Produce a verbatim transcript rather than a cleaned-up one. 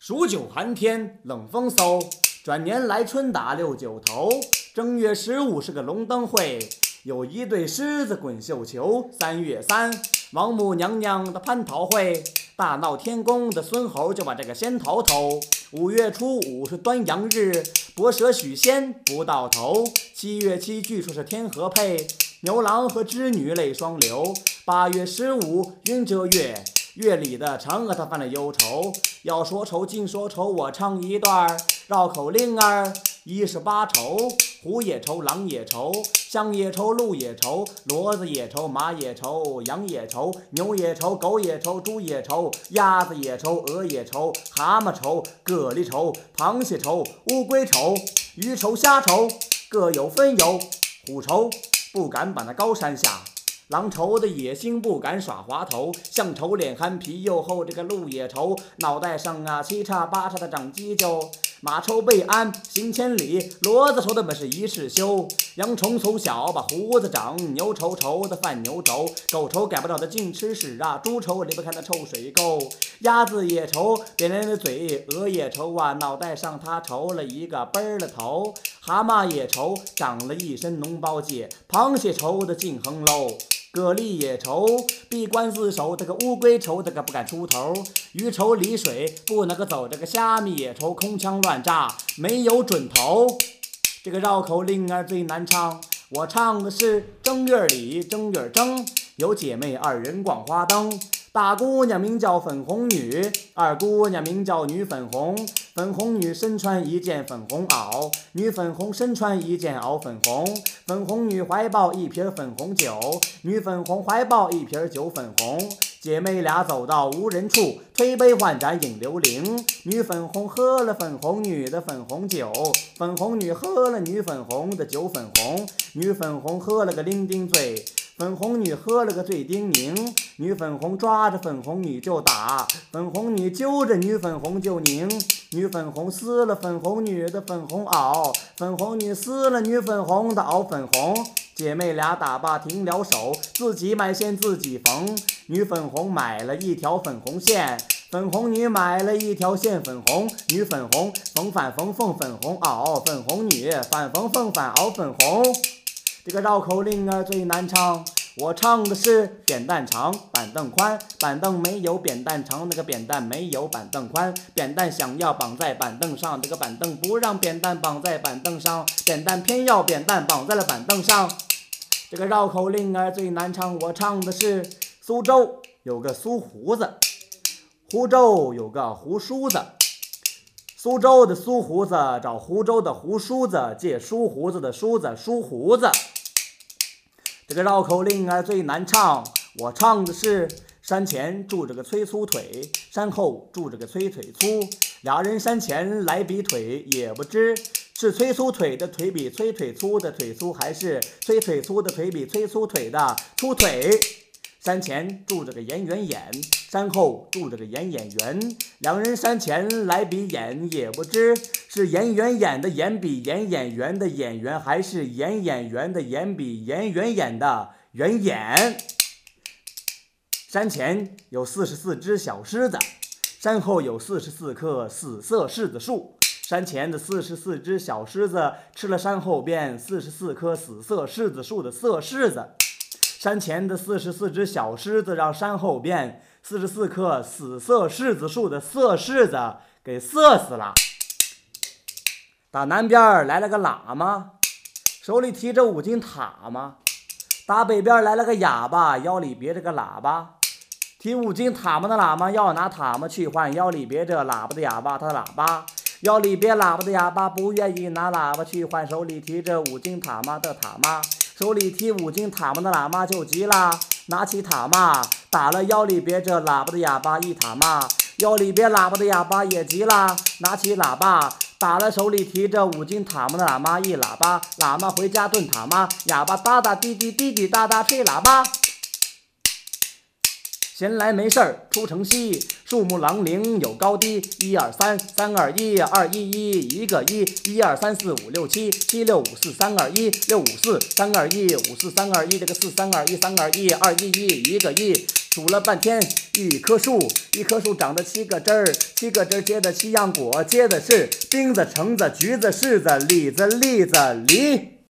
数九寒天冷风嗖，转年来春打六九头。正月十五是个龙灯会，有一对狮子滚绣球。三月三，王母娘娘的蟠桃会，大闹天宫的孙猴就把这个仙桃偷。五月初五是端阳日，博蛇许仙不到头。七月七据说是天河配，牛郎和织女泪双流。八月十五云遮月，月里的嫦娥她犯了忧愁。要说愁尽说愁，我唱一段绕口令儿。一是八愁，虎也愁，狼也愁，象也愁，鹿也愁，骡子也愁，马也愁，羊也愁，牛也愁，狗也愁，猪也愁，鸭子也愁，鹅也愁，蛤蟆愁，蛤蜊愁，螃蟹愁，乌龟愁，鱼愁，虾愁，各有分忧。虎愁不敢把那高山下，狼愁的野性不敢耍滑头，象愁脸憨皮又厚，这个鹿也愁，脑袋上啊七叉八叉的长犄角。马愁备鞍行千里，骡子愁的本是一世休。羊虫从小把胡子长，牛愁愁的犯牛轴，狗愁改不了的净吃屎啊，猪愁离不开那臭水沟。鸭子也愁扁连的嘴，鹅也愁啊脑袋上它愁了一个奔儿的头。蛤蟆也愁长了一身脓包结，螃蟹愁的尽横喽。蛤蜊也愁闭关自守，这个乌龟愁这个不敢出头。鱼愁离水不能够走，这个虾米也愁空腔乱炸没有准头。这个绕口令儿最难唱，我唱的是正月里正月正，有姐妹二人逛花灯。大姑娘名叫粉红女，二姑娘名叫女粉红。粉红女身穿一件粉红袄，女粉红身穿一件袄粉红。粉红女怀抱一瓶粉红酒，女粉红怀抱一瓶酒粉红。姐妹俩走到无人处，推杯换盏饮流灵。女粉红喝了粉红女的粉红酒，粉红女喝了女粉红的酒粉红。女粉红喝了个酩酊醉，粉红女喝了个醉叮咛。女粉红抓着粉红女就打，粉红女揪着女粉红就拧。女粉红撕了粉红女的粉红袄，粉红女撕了女粉红的袄粉红。姐妹俩打罢停了手，自己买线自己缝。女粉红买了一条粉红线，粉红女买了一条线粉红。女粉红缝反缝缝粉红袄，粉红女反缝缝反袄粉红。这个绕口令儿最难唱，我唱的是扁担长板凳宽，板凳没有扁担长，那个扁担没有板凳宽。扁担想要绑在板凳上，这个板凳不让扁担绑在板凳上，扁担偏要扁担绑在了板凳上。这个绕口令儿最难唱，我唱的是苏州有个苏胡子，湖州有个胡梳子。苏州的苏胡子找湖州的胡梳子借梳胡子的梳子梳胡子。这个绕口令儿最难唱，我唱的是山前住着个崔粗腿，山后住着个崔腿粗。俩人山前来比腿，也不知是崔粗腿的腿比崔腿粗的腿粗，还是崔腿粗的腿比崔粗腿的粗腿。山前住着个演员演，山后住着个演演员。两人山前来比演，也不知是演员演的演比演演员的演员，还是演演员的演比演员演的员演。山前有四十四只小狮子，山后有四十四棵死色柿子树。山前的四十四只小狮子吃了山后边四十四棵死色柿子树的色柿子。山前的四十四只小狮子让山后边四十四棵死色柿子树的色柿子给色死了。打南边来了个喇嘛，手里提着五斤塔嘛。打北边来了个哑巴，腰里别着个喇叭。提五斤塔嘛的喇嘛要拿塔嘛去换腰里别着喇叭的哑巴他的喇叭。腰里别喇叭的哑巴不愿意拿喇叭去换，手里提着五斤塔嘛的塔嘛。手里提五斤塔嘛的喇嘛就急了，拿起塔嘛打了腰里别着喇叭的哑巴一塔嘛。腰里别喇叭的哑巴也急了，拿起喇叭打了手里提着五斤塔嘛的喇嘛一喇叭。喇嘛回家炖塔嘛，哑巴哒哒滴滴滴滴哒哒吹喇叭。闲来没事儿出城西，树木狼铃有高低。一二三，三二一，二一一，一个一。一二三四五六七，七六五四三二一，六五四三二一，五四三二一。这个四三二一，三二一，二一一，一个一。数了半天一棵树，一棵树长着七个枝儿，七个枝儿结的七样果，结的是钉子、橙子、橘子、柿子、李子、栗子、梨。